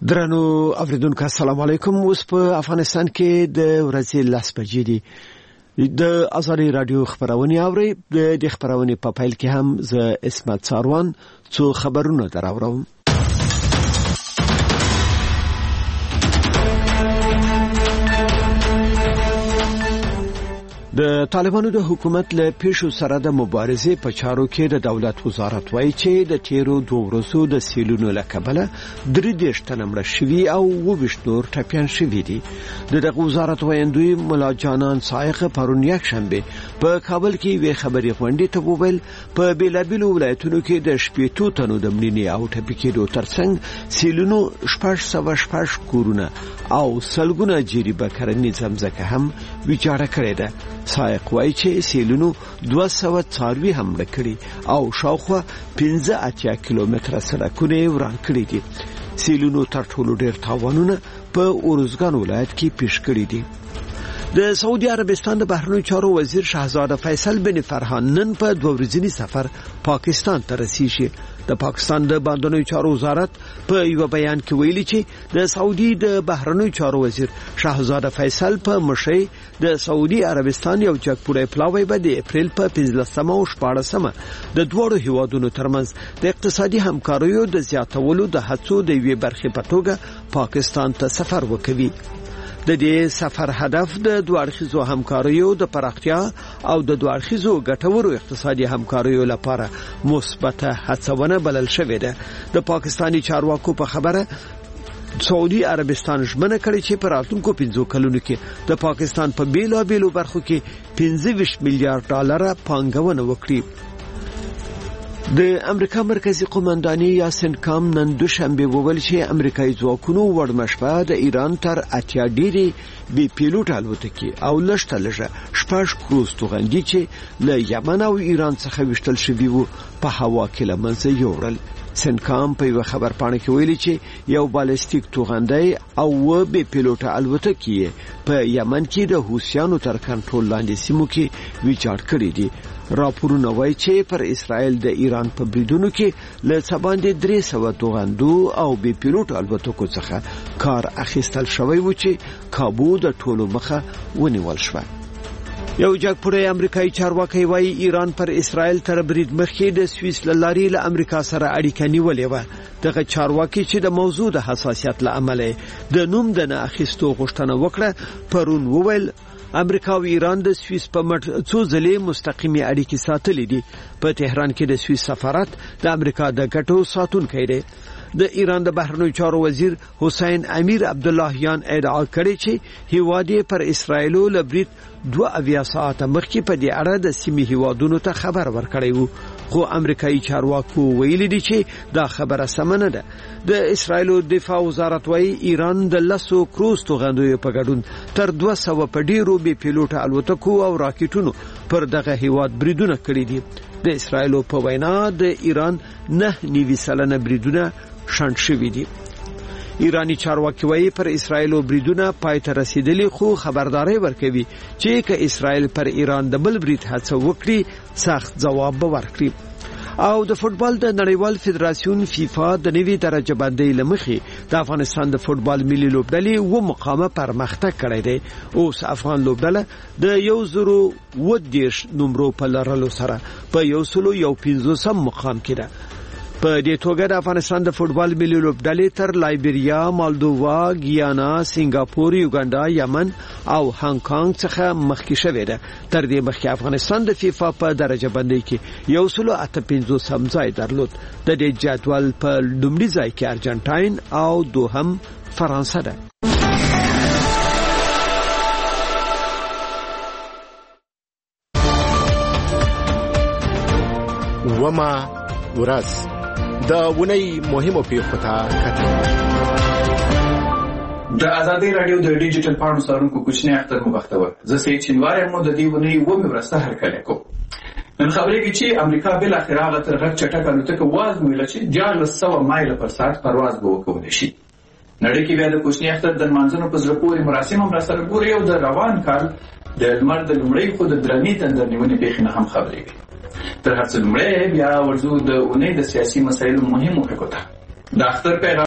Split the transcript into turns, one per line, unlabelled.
درنو اوریدونکو السلام علیکم. اوس په افغانستان کې د ورځې 10 بجې دي. د ازاري رادیو خبرونه اوري. د خبرونه په فایل کې هم ز اسمت ساروان څو خبرونه دراوړم. د طالبانو د حکومت له پیښو سره د مبارزې په چارو کې د دولت وزارت وایي چې د تیرو 2 ورځو د سیلونو له کبله 3 تنه مړه شوي او 20 نور ټپيان شوي دي. دغه وزارت وایندوی مولا جانان سائق پرون یک شنبه په کابل کې وی خبري غونډې ته وویل په بیلابیلو ولایتونو کې د 80 تنو د مړینې او ټپي کېدو ترڅنګ سیلونو 6 کورونه او سلګونه جریبه کرنې زمزکه هم ویجاړه کړې ده. سائق وایي چې سیلونو 200 څاروي هم لکړي او شاوخوا 15 کیلومتره سړکونه وران کړي دي. سیلونو تر ټولو ډېر تاوانونه په اورزګان ولایت کې پیښ کړي دي. د سعودي عربستان د بهرنیو چارو وزیر شاهزاده فیصل بن فرحان نن په 2 ورځني سفر پاکستان ته رسیږي. د پاکستان د بهرنیو چارو وزارت په یو بیان کې ویلي چې د سعودي د بهرنیو چارو وزیر شاهزاده فیصل په مشي د سعودي عربستان یو جګپوړی پلاوی به د اپریل په 15 او 14 د دوړو هیوادونو ترمنځ د اقتصادي همکاریو د زیاتولو د هڅو د وی برخې په توګه پاکستان ته سفر وکوي. د دې سفر هدف د دوړخیزو همکاریو د پراختیا او د دوړخیزو ګټورو اقتصادي همکاریو لپاره مثبت هڅونه بلل شوې ده. د پاکستانی چارواکو په خبره سعودي عربستان ژمنه کړې چې په راتلونکو 5 کلونو کې د پاکستان په بیلابیلو برخو کې 25 میلیارډ ډالر پانګونه وکړي. د امریکا مرکزی قومنداني یاسین کام نن دوشنبه وویل چې امریکایي ځواکونو وړمشپه د ایران تر اتیا ډیری بي پیلوټ الوتکې او لشته لږه شپږ کروز توغندي چې له یمن او ایران څخه وشتل شوي وو په هوا کې لمنځه یوړل. سنکام په یو خبر پاڼه کې ویلي چې یو بالستیک توغندی او و بي پیلوټ الوتکې په یمن کې د حوثیانو تر کنټرول لاندې سیمو کې ویجاړ کړي دي. راپورونه وایي چې پر اسرائیل د ایران په بریدونو کې له سباندې 300 توغندو او بي پیلوټ الوتکو څخه کار اخیستل شوی و چې کابو د ټولو مخه ونیول شو. یو جګپوړی امریکایي چارواکي وایي ایران پر اسرائیل تر برید مخکې د سویس لاري له امریکا سره اړیکه نیولې و. دغه چارواکي چې د موضوع د حساسیت له امله د نوم د نه اخیستو غوښتنه وکړه پرون وویل امریکا او ایران د سویس په مټ څو ځلې مستقیمي اړیکې ساتلې دي. په تهران کې د سویس سفارت د امریکا د ګټو ساتونکی دی. د ایران د بهرنیو چارو وزیر حسین امیر عبداللهیان ادعا کړې چې هیواد پر اسرائیل له برید 2 ساعته مخکې په دې اړه د سیمې هیوادونو ته خبر ورکړی وو، خو امریکایي چارواکو ویلي دي چې دا خبره سمه نه ده. د اسرائیل دفاع وزارت وايي ایران د 10 کروز توغندیو په ګډون تر 200 په ډیرو بي پیلوټ الوتکو او راکټونو پر دغه هیواد بریدونه کړي دي. د اسرائیل په وینا د ایران 9.9% بریدونه شنډ شوي دي. ایرانی چارواکي وايي پر اسرائیل بریدونه پای ته رسیدلی، خو خبرداري ورکوي چې که اسرائیل پر ایران د بل برید هڅه وکړي سخت ځواب به ورکړي. او د فوتبال د نړیوال فدراسیون فیفا د نوي درجه بندۍ لمخې د افغانستان د فوتبال ملي لوبډلې 2 مقامه پرمختګ کړی دی. اوس افغان لوبډله د 110 نمبر په لرلو سره په 115 مقام کې ده. په دې توګه د افغانستان د فوتبال ملي لوبډلې تر لایبیریا، مالدووا، ګیانا، سنگاپور، یوګاندا، یمن او هانګ کانګ څخه مخکې شوې ده. تر دې مخکې افغانستان د فیفا په درجه بندۍ کې 158 ځای درلود. د دې جدول په لومړي ځای کې ارجنټاین او دوهم فرانسه ده.
وما ورځ د ونی مهمو پیښو ته کتل.
د ازادي رادیو د ډیجیټل پاڼو سرونکو کوچنی اختر مو بختور. زه سید چنوار مو د دې ونی و مې ورسته هرکله کو. نن خبرې کې چې امریکا بل اخر هغه تر غټ چټک الوتکه وازمویل چې 1400 مایل پر ساعت پرواز به وکړي شي. نړۍ کې بیا د کوچنی اختر د منځنو په زړه پورې مراسم هم سره ګوري او د روان کال د لمر د لومړۍ خو د درنې تندر نیونې پیښې نه هم خبرې کوي. تر هڅه لمړی بیا ورځو د اونۍ د سیاسي مسایلو مهمو ټکو ته د اختر پیغام